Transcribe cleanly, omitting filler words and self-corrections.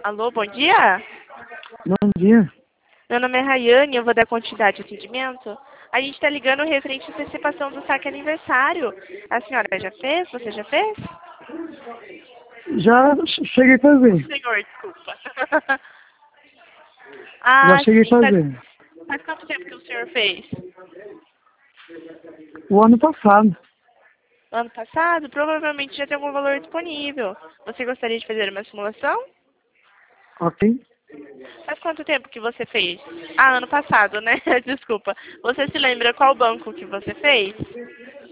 Alô, bom dia? Bom dia. Meu nome é Rayane, eu vou dar continuidade ao atendimento. A gente está ligando referente à antecipação do saque aniversário. A senhora já fez? Você já fez? Já cheguei a fazer. Senhor, desculpa. Já Ah, cheguei a sim. fazer. Faz quanto tempo que o senhor fez? O ano passado. Ano passado? Provavelmente já tem algum valor disponível. Você gostaria de fazer uma simulação? Ok? Faz quanto tempo que você fez? Ah, ano passado, né? Desculpa. Você se lembra qual banco que você fez?